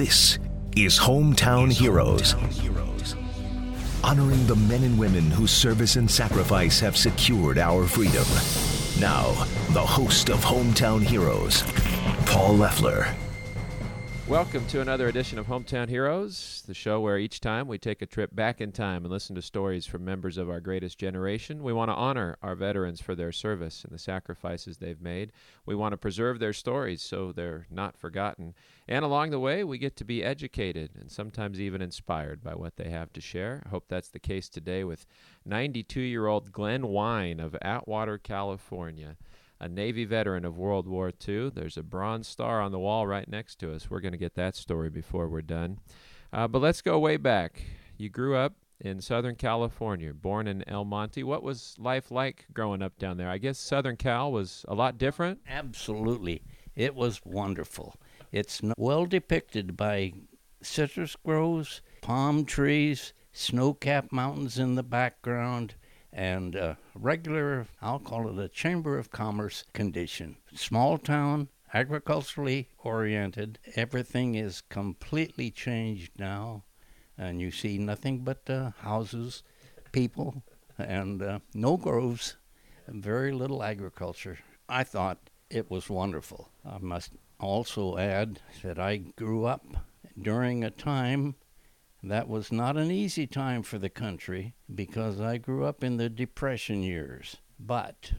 This is Hometown Heroes. Honoring the men and women whose service and sacrifice have secured our freedom. Now, the host of Hometown Heroes, Paul Leffler. Welcome to another edition of Hometown Heroes, the show where each time we take a trip back in time and listen to stories from members of our greatest generation. We want to honor our veterans for their service and the sacrifices they've made. We want to preserve their stories so they're not forgotten. And along the way, we get to be educated and sometimes even inspired by what they have to share. I hope that's the case today with 92-year-old Glenn Wine of Atwater, California. A Navy veteran of World War II. There's a Bronze Star on the wall right next to us. We're going to get that story before we're done. But let's go way back. You grew up in Southern California, born in El Monte. What was life like growing up down there? I guess Southern Cal was a lot different? Absolutely. It was wonderful. It's well depicted by citrus groves, palm trees, snow-capped mountains in the background, and regular, I'll call it a Chamber of Commerce condition. Small town, agriculturally oriented. Everything is completely changed now, and you see nothing but houses, people, and no groves, and very little agriculture. I thought it was wonderful. I must also add that I grew up during a time that was not an easy time for the country because I grew up in the Depression years. But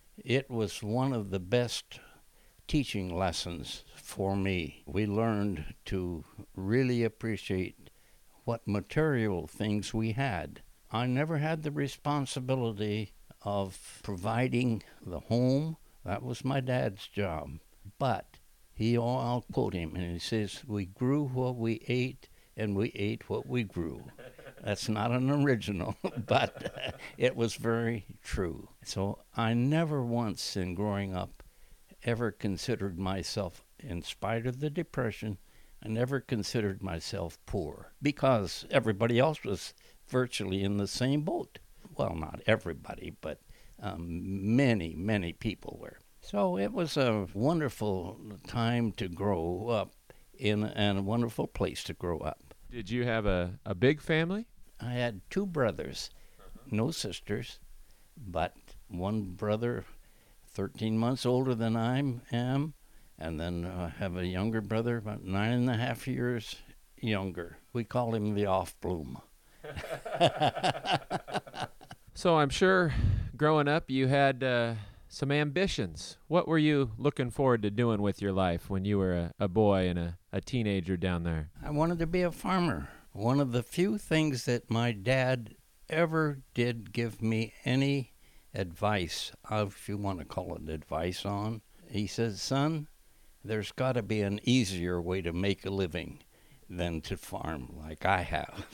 it was one of the best teaching lessons for me. We learned to really appreciate what material things we had. I never had the responsibility of providing the home. That was my dad's job. But I'll quote him, and he says, "We grew what we ate, and we ate what we grew." That's not an original, but it was very true. So I never once in growing up ever considered myself, in spite of the Depression, I never considered myself poor because everybody else was virtually in the same boat. Well, not everybody, but many, many people were. So it was a wonderful time to grow up and a wonderful place to grow up. Did you have a big family? I had two brothers, no sisters, but one brother 13 months older than I am, and then I have a younger brother about 9.5 years younger. We call him the off-bloom. So I'm sure growing up you had some ambitions. What were you looking forward to doing with your life when you were a boy and a teenager down there? I wanted to be a farmer. One of the few things that my dad ever did give me any advice, if you want to call it advice on, he says, "Son, there's got to be an easier way to make a living than to farm like I have."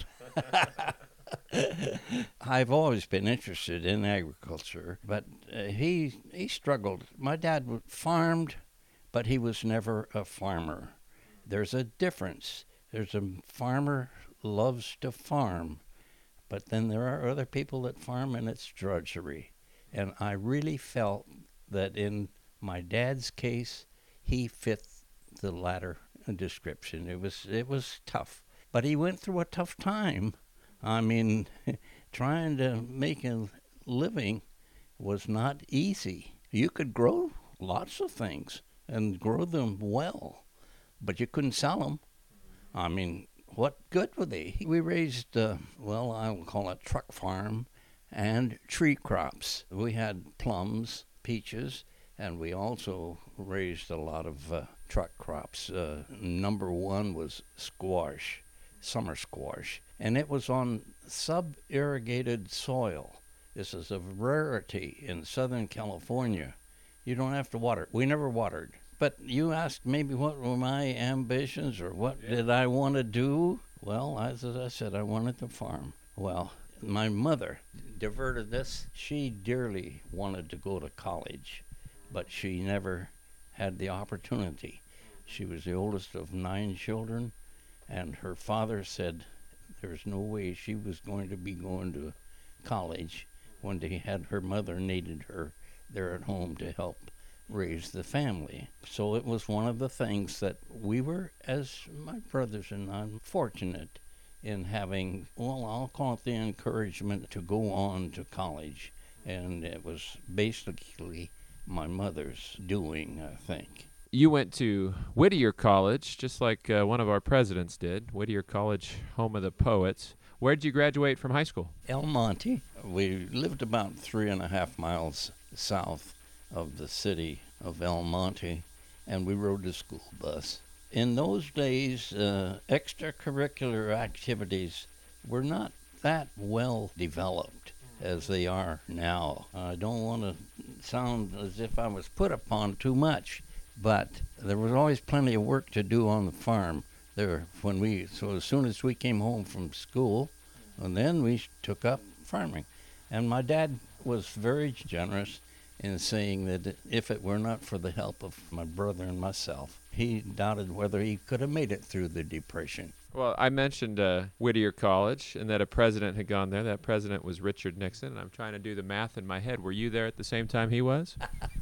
I've always been interested in agriculture, but he struggled. My dad farmed, but he was never a farmer. There's a difference. There's a farmer loves to farm, but then there are other people that farm and it's drudgery. And I really felt that in my dad's case, he fit the latter description. It was tough, but he went through a tough time. I mean, trying to make a living was not easy. You could grow lots of things and grow them well, but you couldn't sell them. I mean, what good were they? We raised, I will call it truck farm and tree crops. We had plums, peaches, and we also raised a lot of truck crops. Number one was squash, summer squash, and it was on sub-irrigated soil. This is a rarity in Southern California. You don't have to water. We never watered. But you asked maybe what were my ambitions or what did I want to do? Well, as I said, I wanted to farm. Well, my mother diverted this. She dearly wanted to go to college, but she never had the opportunity. She was the oldest of 9 children, and her father said there's no way she was going to be going to college when they had her mother needed her there at home to help raise the family. So it was one of the things that we were, as my brothers and I, fortunate in having, well, I'll call it the encouragement to go on to college. And it was basically my mother's doing, I think. You went to Whittier College, just like one of our presidents did. Whittier College, home of the poets. Where did you graduate from high school? El Monte. We lived about 3.5 miles south of the city of El Monte, and we rode a school bus. In those days, extracurricular activities were not that well developed as they are now. I don't want to sound as if I was put upon too much, but there was always plenty of work to do on the farm there so as soon as we came home from school, and then we took up farming. And my dad was very generous in saying that if it were not for the help of my brother and myself, he doubted whether he could have made it through the Depression. Well, I mentioned Whittier College and that a president had gone there. That president was Richard Nixon, and I'm trying to do the math in my head. Were you there at the same time he was?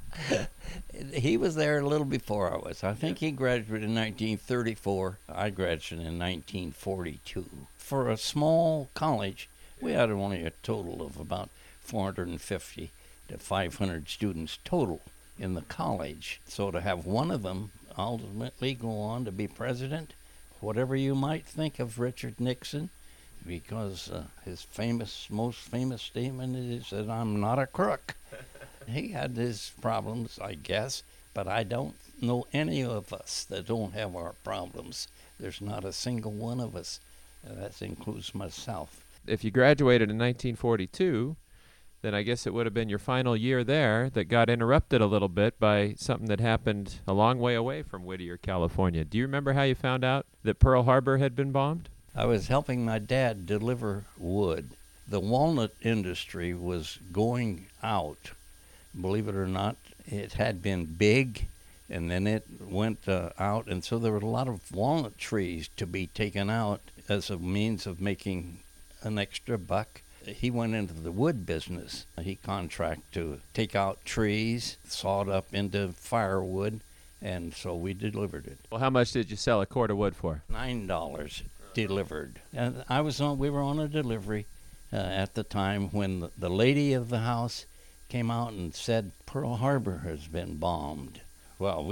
He was there a little before I was. I think he graduated in 1934. I graduated in 1942. For a small college, we had only a total of about 450 to 500 students total in the college. So to have one of them ultimately go on to be president, whatever you might think of Richard Nixon, because his most famous statement is that I'm not a crook. He had his problems, I guess, but I don't know any of us that don't have our problems. There's not a single one of us. That includes myself. If you graduated in 1942, then I guess it would have been your final year there that got interrupted a little bit by something that happened a long way away from Whittier, California. Do you remember how you found out that Pearl Harbor had been bombed? I was helping my dad deliver wood. The walnut industry was going out. Believe it or not, it had been big, and then it went out, and so there were a lot of walnut trees to be taken out as a means of making an extra buck. He went into the wood business. He contracted to take out trees, saw it up into firewood, and so we delivered it. Well, how much did you sell a cord of wood for? $9 delivered. And we were on a delivery at the time when the lady of the house came out and said Pearl Harbor has been bombed. Well,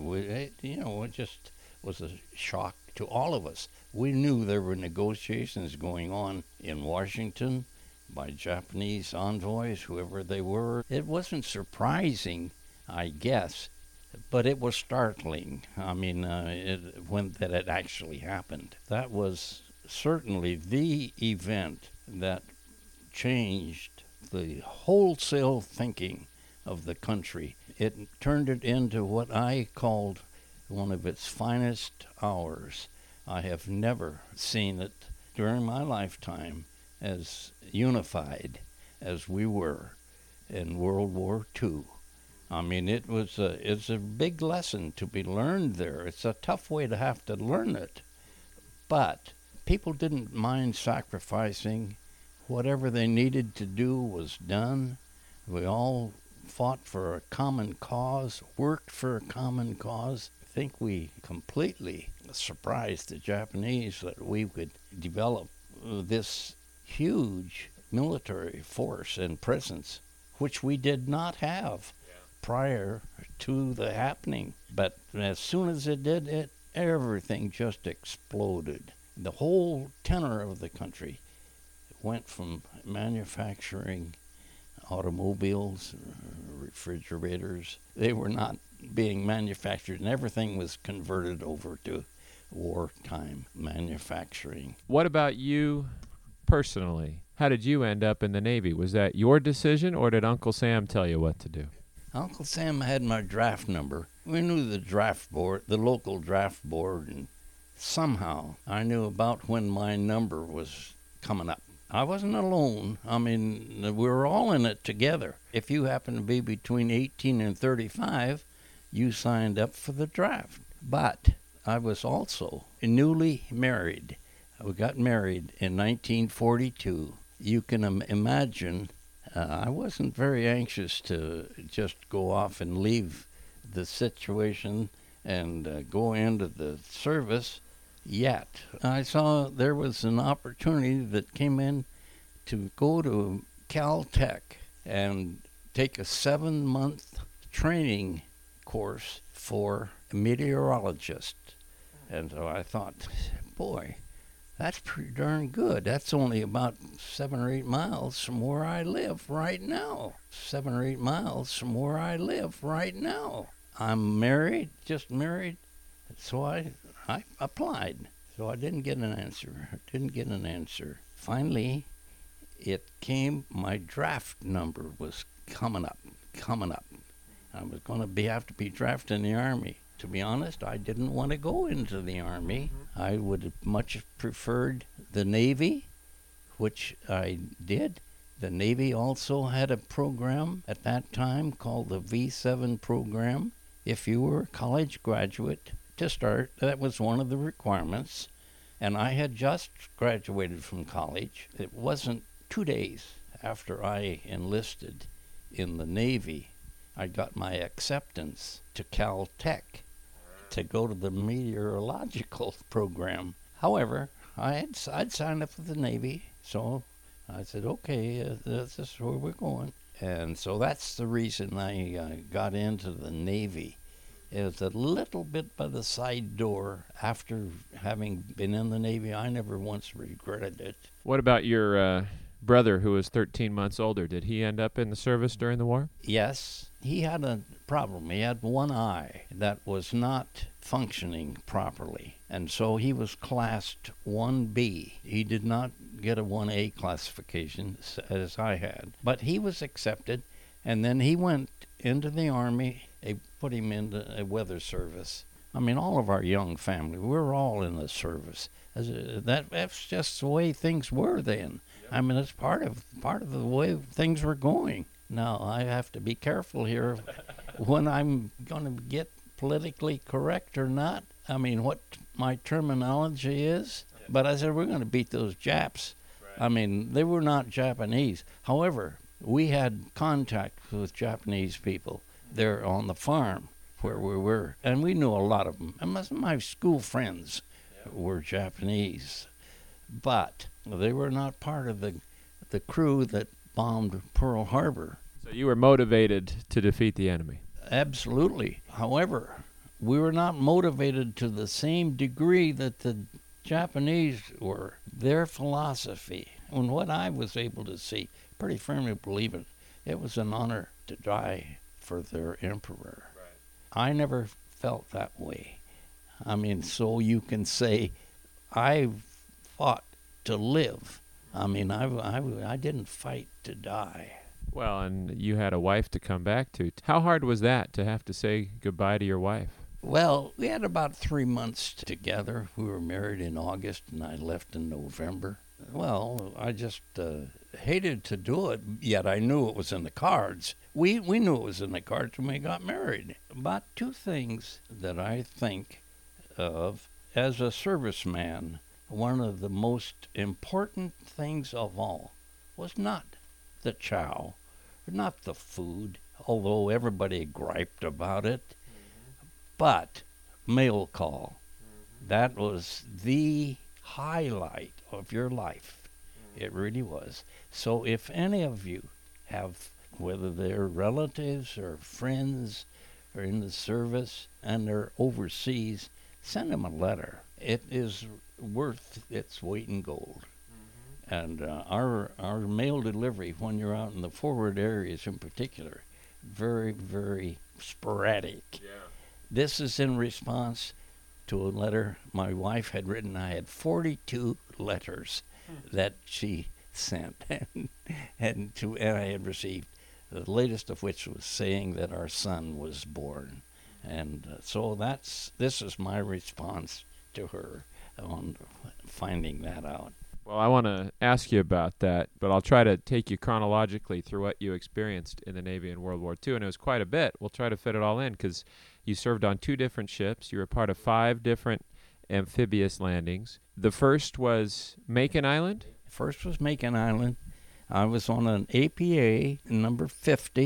it just was a shock to all of us. We knew there were negotiations going on in Washington by Japanese envoys, whoever they were. It wasn't surprising, I guess, but it was startling. I mean, when that it actually happened. That was certainly the event that changed the wholesale thinking of the country. It turned it into what I called one of its finest hours. I have never seen it during my lifetime as unified as we were in World War II. I mean, it's a big lesson to be learned there. It's a tough way to have to learn it. But people didn't mind sacrificing. Whatever they needed to do was done. We all fought for a common cause, worked for a common cause. I think we completely surprised the Japanese that we could develop this huge military force and presence, which we did not have prior to the happening. But as soon as it did, everything just exploded. The whole tenor of the country went from manufacturing automobiles, refrigerators. They were not being manufactured, and everything was converted over to wartime manufacturing. What about you personally? How did you end up in the Navy? Was that your decision, or did Uncle Sam tell you what to do? Uncle Sam had my draft number. We knew the draft board, the local draft board, and somehow I knew about when my number was coming up. I wasn't alone. I mean, we were all in it together. If you happened to be between 18 and 35, you signed up for the draft. But I was also newly married. We got married in 1942. You can imagine I wasn't very anxious to just go off and leave the situation and go into the service yet. I saw there was an opportunity that came in to go to Caltech and take a 7-month training course for a meteorologist. And so I thought, boy, that's pretty darn good. That's only about 7 or 8 miles from where I live right now. 7 or 8 miles from where I live right now. I'm married, just married, so I applied. So I didn't get an answer. Finally, it came, my draft number was coming up. I was going to have to be drafted in the Army. To be honest, I didn't want to go into the Army. I would have much preferred the Navy, which I did. The Navy also had a program at that time called the V7 program. If you were a college graduate to start, that was one of the requirements. And I had just graduated from college. It wasn't 2 days after I enlisted in the Navy, I got my acceptance to Caltech to go to the meteorological program. However, I'd signed up for the Navy, so I said, okay, this is where we're going. And so that's the reason I got into the Navy. It was a little bit by the side door. After having been in the Navy, I never once regretted it. What about your brother who was 13 months older? Did he end up in the service during the war? Yes. He had a problem. He had one eye that was not functioning properly, and so he was classed 1B. He did not get a 1A classification as I had, but he was accepted, and then he went into the Army. They put him into a weather service. I mean, all of our young family, we're all in the service. That's just the way things were then. I mean, it's part of the way things were going. Now, I have to be careful here when I'm going to get politically correct or not. I mean, what my terminology is. But I said, we're going to beat those Japs. Right. I mean, they were not Japanese. However, we had contact with Japanese people there on the farm where we were. And we knew a lot of them. And my school friends were Japanese. But they were not part of the crew that bombed Pearl Harbor. So you were motivated to defeat the enemy? Absolutely. However, we were not motivated to the same degree that the Japanese were. Their philosophy, and what I was able to see, pretty firmly believe it was an honor to die for their emperor. Right. I never felt that way. I mean, so you can say I fought to live. I mean, I didn't fight to die. Well, and you had a wife to come back to. How hard was that, to have to say goodbye to your wife? Well, we had about 3 months together. We were married in August, and I left in November. Well, I just hated to do it, yet I knew it was in the cards. We knew it was in the cards when we got married. About 2 things that I think of as a serviceman. One of the most important things of all was not the chow, not the food, although everybody griped about it, but mail call. That was the highlight of your life. It really was. So if any of you have, whether they're relatives or friends or in the service and they're overseas, send them a letter. It is worth its weight in gold. And our mail delivery, when you're out in the forward areas in particular, very, very sporadic. Yeah. This is in response to a letter my wife had written. I had 42 letters that she sent and I had received, the latest of which was saying that our son was born. And so this is my response to her on finding that out. Well, I want to ask you about that, but I'll try to take you chronologically through what you experienced in the Navy in World War II, and it was quite a bit. We'll try to fit it all in because you served on 2 different ships. You were part of 5 different amphibious landings. The first was Makin Island? First was Makin Island. I was on an APA number 50,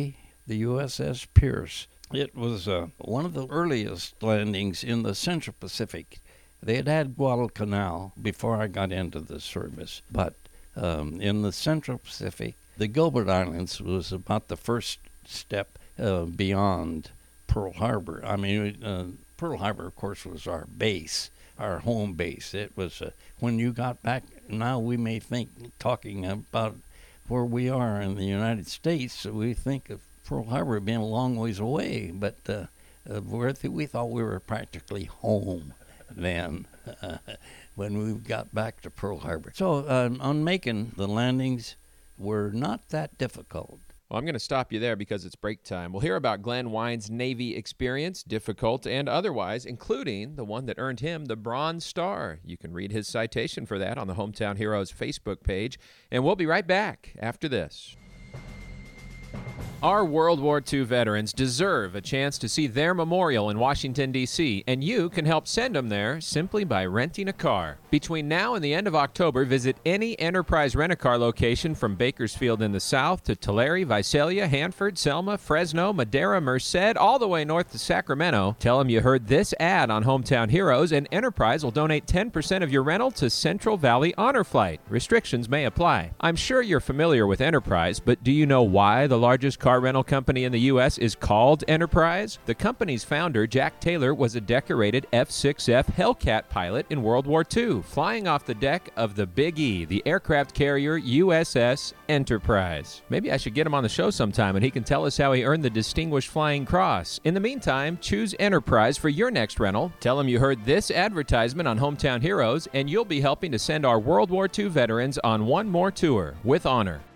the USS Pierce. It was one of the earliest landings in the Central Pacific. They had Guadalcanal before I got into the service, but in the Central Pacific, the Gilbert Islands was about the first step beyond Pearl Harbor. I mean, Pearl Harbor, of course, was our base, our home base. It was when you got back. Now we may think, talking about where we are in the United States, we think of Pearl Harbor being a long ways away, but we thought we were practically home then when we got back to Pearl Harbor. So on Macon, the landings were not that difficult. Well, I'm going to stop you there because it's break time. We'll hear about Glenn Wine's Navy experience, difficult and otherwise, including the one that earned him the Bronze Star. You can read his citation for that on the Hometown Heroes Facebook page. And we'll be right back after this. Our World War II veterans deserve a chance to see their memorial in Washington, D.C., and you can help send them there simply by renting a car. Between now and the end of October, visit any Enterprise Rent-A-Car location from Bakersfield in the south to Tulare, Visalia, Hanford, Selma, Fresno, Madera, Merced, all the way north to Sacramento. Tell them you heard this ad on Hometown Heroes, and Enterprise will donate 10% of your rental to Central Valley Honor Flight. Restrictions may apply. I'm sure you're familiar with Enterprise, but do you know why the largest car rental company in the U.S. is called Enterprise? The company's founder, Jack Taylor, was a decorated F-6F Hellcat pilot in World War II, flying off the deck of the Big E, the aircraft carrier USS Enterprise. Maybe I should get him on the show sometime and he can tell us how he earned the Distinguished Flying Cross. In the meantime, choose Enterprise for your next rental. Tell him you heard this advertisement on Hometown Heroes, and you'll be helping to send our World War II veterans on one more tour with honor.